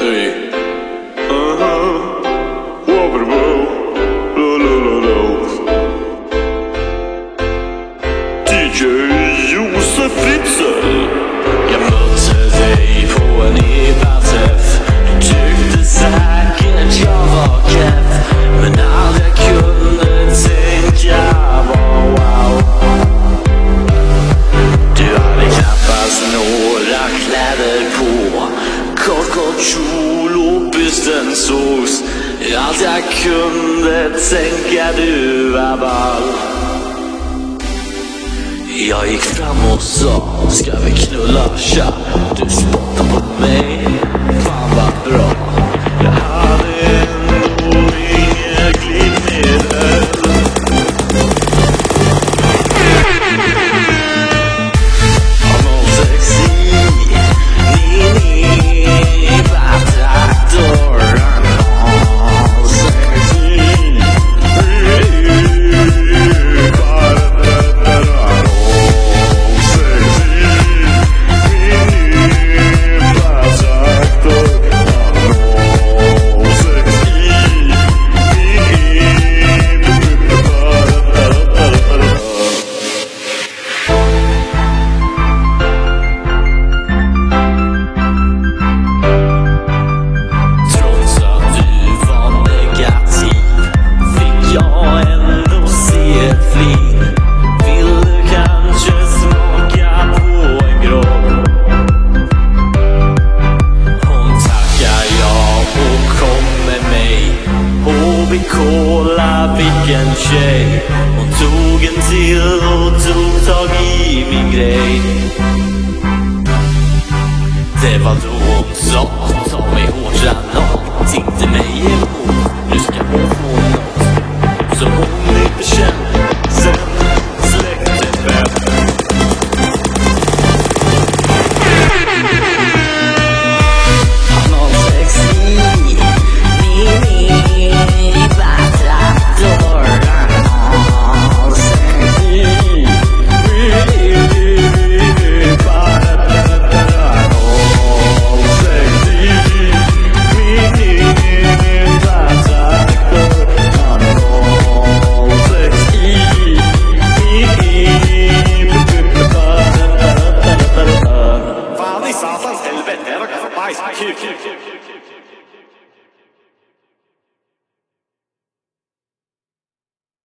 dig. DJ Josef Fritzl. Jag mötte dig på en ebaträff. Du tyckte säkert jag var keff, men allt jag kunde tänka var wow. Du hade knappast några kläder på, kort kjol och bysten sågs. Allt jag kunde tänka, du var ball. Jag gick fram och sa, ska vi knulla, tja? Du spottade på mig, fan vad bra. Jag hade ändå inga glidmedel. Kolla vilken tjej. Hon tog en till och tog tag i min grej. Det var då hon sa, ta mig hårt, någonting till mig.